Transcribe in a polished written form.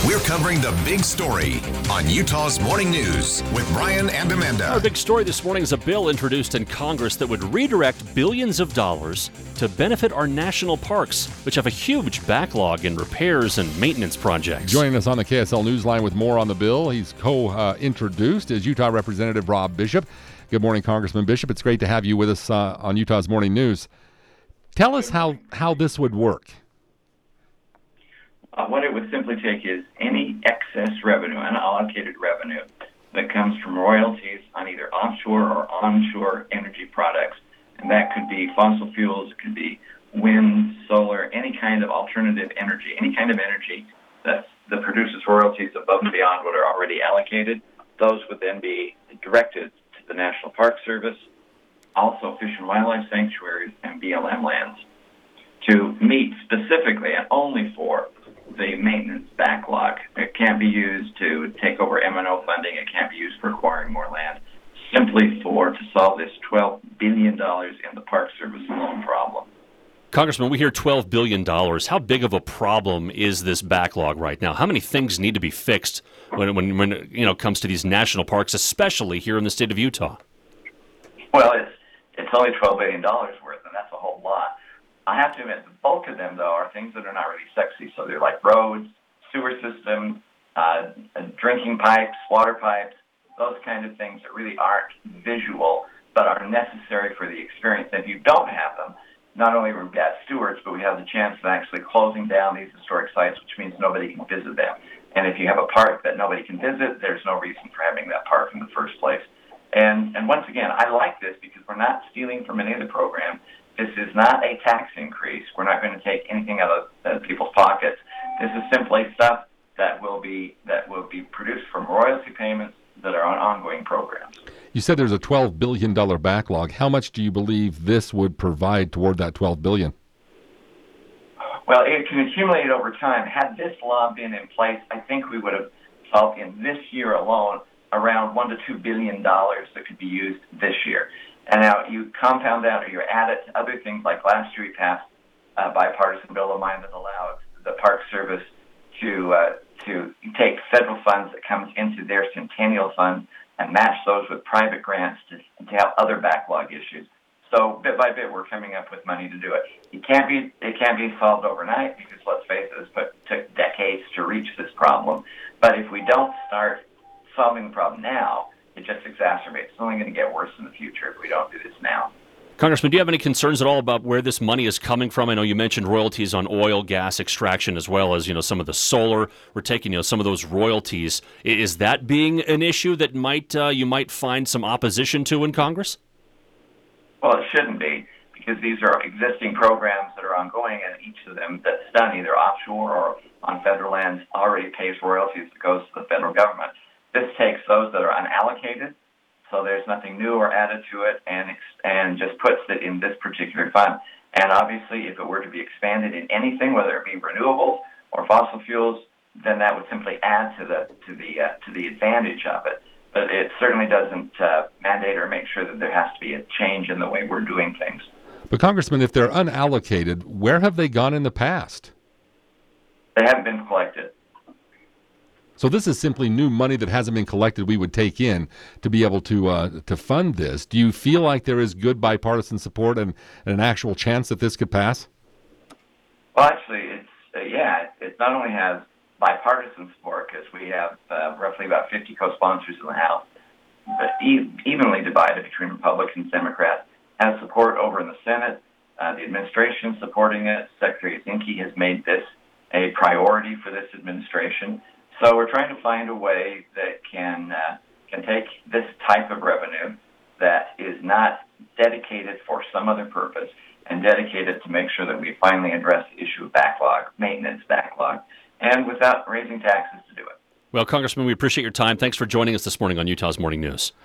We're covering the big story on Utah's Morning News with Brian and Amanda. Our big story this morning is a bill introduced in Congress that would redirect billions of dollars to benefit our national parks, which have a huge backlog in repairs and maintenance projects. Joining us on the KSL Newsline with more on the bill, he's co-introduced, is Utah Representative Rob Bishop. Good morning, Congressman Bishop. It's great to have you with us on Utah's Morning News. Tell us how this would work. What it would simply take is any excess revenue, unallocated revenue, that comes from royalties on either offshore or onshore energy products. And that could be fossil fuels, it could be wind, solar, any kind of alternative energy, any kind of energy that produces royalties above and beyond what are already allocated. Those would then be directed to the National Park Service, also Fish and Wildlife Sanctuaries, and BLM lands to meet specifically and only for the maintenance backlog. It can't be used to take over M&O funding. It can't be used for acquiring more land. Simply to solve this $12 billion in the Park Service loan problem. Congressman, we hear $12 billion. How big of a problem is this backlog right now? How many things need to be fixed when it comes to these national parks, especially here in the state of Utah? Well, it's only $12 billion worth, and that's a whole lot. I have to admit, the bulk of them, though, are things that are not really sexy. So they're like roads, sewer systems, drinking pipes, water pipes, those kind of things that really aren't visual but are necessary for the experience. And if you don't have them, not only are we bad stewards, but we have the chance of actually closing down these historic sites, which means nobody can visit them. And if you have a park that nobody can visit, there's no reason for having that park in the first place. And once again, I like this because we're not stealing from any other program. This is not a tax increase. We're not going to take anything out of people's pockets. This is simply stuff that will be produced from royalty payments that are on ongoing programs. You said there's a $12 billion backlog. How much do you believe this would provide toward that $12 billion? Well, it can accumulate over time. Had this law been in place, I think we would have solved in this year alone around $1 to $2 billion that could be used this year. And now you compound that or you add it to other things like last year we passed a bipartisan bill of mine that allowed the Park Service to take federal funds that comes into their centennial fund and match those with private grants to have other backlog issues. So bit by bit we're coming up with money to do it. It can't be solved overnight because let's face it, it took decades to reach this problem. But if we don't start solving the problem now, it just exacerbates. It's only going to get worse in the future if we don't do this now. Congressman, do you have any concerns at all about where this money is coming from? I know you mentioned royalties on oil, gas extraction, as well as some of the solar. We're taking some of those royalties. Is that being an issue that you might find some opposition to in Congress? Well, it shouldn't be because these are existing programs that are ongoing, and each of them that's done either offshore or on federal lands already pays royalties that goes to the federal government. This takes those that are unallocated, so there's nothing new or added to it, and just puts it in this particular fund. And obviously, if it were to be expanded in anything, whether it be renewables or fossil fuels, then that would simply add to the advantage of it. But it certainly doesn't mandate or make sure that there has to be a change in the way we're doing things. But Congressman, if they're unallocated, where have they gone in the past? They haven't been collected. So this is simply new money that hasn't been collected we would take in to be able to fund this. Do you feel like there is good bipartisan support and an actual chance that this could pass? Well, actually, it not only has bipartisan support because we have roughly about 50 co-sponsors in the House, but evenly divided between Republicans and Democrats, has support over in the Senate. The administration is supporting it. Secretary Zinke has made this a priority for this administration. So we're trying to find a way that can take this type of revenue that is not dedicated for some other purpose and dedicate it to make sure that we finally address the issue of backlog, maintenance backlog, and without raising taxes to do it. Well, Congressman, we appreciate your time. Thanks for joining us this morning on Utah's Morning News.